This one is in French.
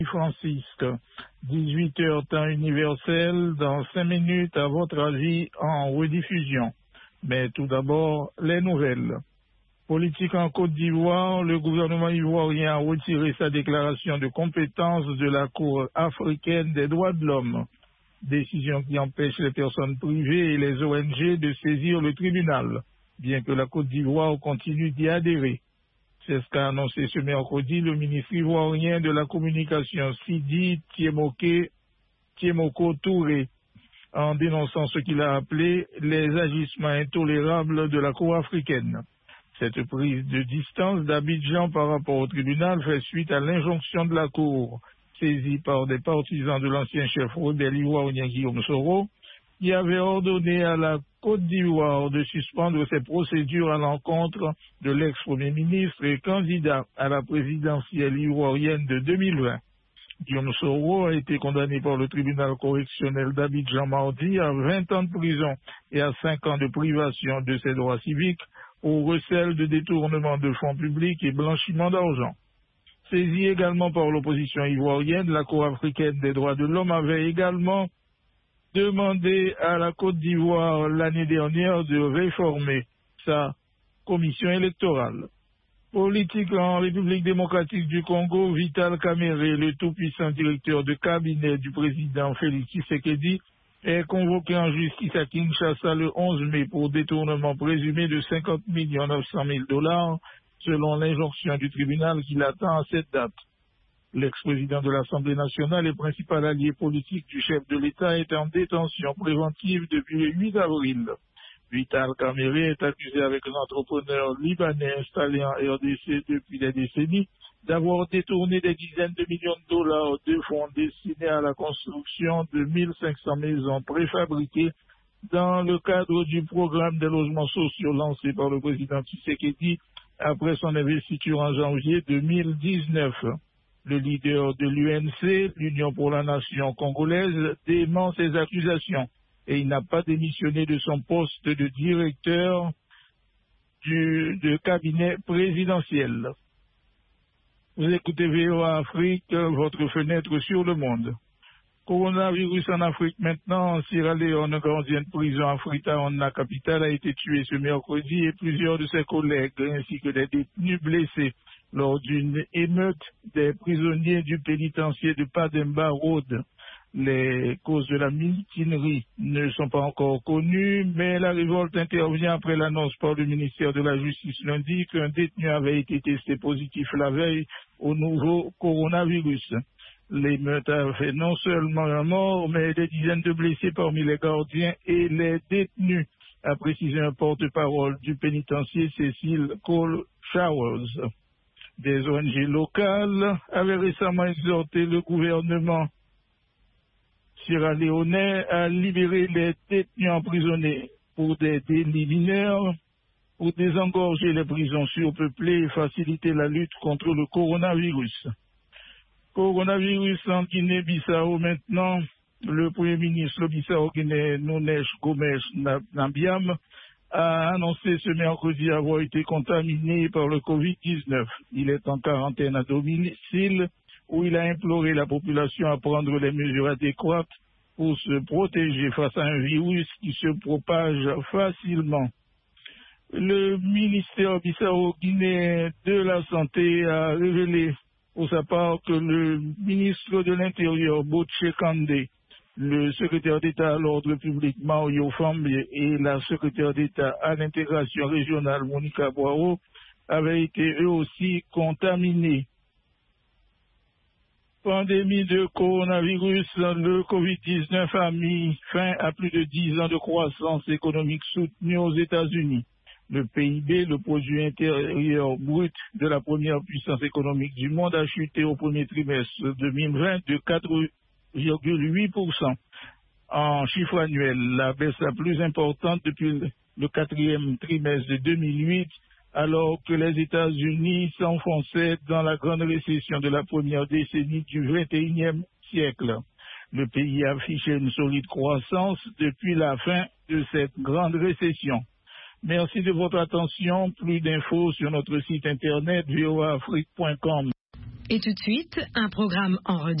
Francisque, 18h temps universel, dans 5 minutes à votre avis en rediffusion. Mais tout d'abord, les nouvelles. Politique en Côte d'Ivoire, le gouvernement ivoirien a retiré sa déclaration de compétence de la Cour africaine des droits de l'homme. Décision qui empêche les personnes privées et les ONG de saisir le tribunal, bien que la Côte d'Ivoire continue d'y adhérer. C'est ce qu'a annoncé ce mercredi le ministre ivoirien de la communication Sidi Tiemoko Touré, en dénonçant ce qu'il a appelé les agissements intolérables de la Cour africaine. Cette prise de distance d'Abidjan par rapport au tribunal fait suite à l'injonction de la Cour, saisie par des partisans de l'ancien chef rebelle ivoirien Guillaume Soro, qui avait ordonné à la Côte d'Ivoire de suspendre ses procédures à l'encontre de l'ex-premier ministre et candidat à la présidentielle ivoirienne de 2020. Guillaume Soro a été condamné par le tribunal correctionnel d'Abidjan mardi à 20 ans de prison et à 5 ans de privation de ses droits civiques au recel de détournement de fonds publics et blanchiment d'argent. Saisie également par l'opposition ivoirienne, la Cour africaine des droits de l'homme avait également demandé à la Côte d'Ivoire l'année dernière de réformer sa commission électorale. Politique en République démocratique du Congo, Vital Kamerhe, le tout-puissant directeur de cabinet du président Félix Tshisekedi, est convoqué en justice à Kinshasa le 11 mai pour détournement présumé de 50 900 000 $, selon l'injonction du tribunal qui l'attend à cette date. L'ex-président de l'Assemblée nationale et principal allié politique du chef de l'État est en détention préventive depuis le 8 avril. Vital Kamerhe est accusé avec un entrepreneur libanais installé en RDC depuis des décennies d'avoir détourné des dizaines de millions de dollars de fonds destinés à la construction de 1500 maisons préfabriquées dans le cadre du programme des logements sociaux lancé par le président Tshisekedi après son investiture en janvier 2019. Le leader de l'UNC, l'Union pour la Nation congolaise, dément ces accusations et il n'a pas démissionné de son poste de directeur de cabinet présidentiel. Vous écoutez VOA Afrique, votre fenêtre sur le monde. Coronavirus en Afrique maintenant. En Sierra Leone, un gardien de prison à Freetown, la capitale, a été tué ce mercredi et plusieurs de ses collègues ainsi que des détenus blessés lors d'une émeute des prisonniers du pénitencier de Pademba Road. Les causes de la mutinerie ne sont pas encore connues, mais la révolte intervient après l'annonce par le ministère de la Justice lundi qu'un détenu avait été testé positif la veille au nouveau coronavirus. L'émeute a fait non seulement un mort, mais des dizaines de blessés parmi les gardiens et les détenus, a précisé un porte-parole du pénitencier Cécile Cole Showers. Des ONG locales avaient récemment exhorté le gouvernement sierra-léonais à libérer les détenus emprisonnés pour des délits mineurs, pour désengorger les prisons surpeuplées et faciliter la lutte contre le coronavirus. Coronavirus en Guinée-Bissau maintenant. Le Premier ministre bissau-guinéen Nunes Gomes Nambiam a annoncé ce mercredi avoir été contaminé par le Covid-19. Il est en quarantaine à domicile où il a imploré la population à prendre les mesures adéquates pour se protéger face à un virus qui se propage facilement. Le ministère bissau-guinéen de la Santé a révélé pour sa part que le ministre de l'Intérieur, Botche Kandé, le secrétaire d'État à l'ordre public, Mario Fambier, et la secrétaire d'État à l'intégration régionale, Monica Boiro, avaient été eux aussi contaminés. Pandémie de coronavirus, le Covid-19 a mis fin à plus de 10 ans de croissance économique soutenue aux États-Unis. Le PIB, le produit intérieur brut de la première puissance économique du monde, a chuté au premier trimestre 2020 de 4,8%. En chiffre annuel, la baisse la plus importante depuis le quatrième trimestre de 2008, alors que les États-Unis s'enfonçaient dans la grande récession de la première décennie du XXIe siècle. Le pays a affiché une solide croissance depuis la fin de cette grande récession. Merci de votre attention. Plus d'infos sur notre site internet voaafrique.com. Et tout de suite, un programme en rediffusion.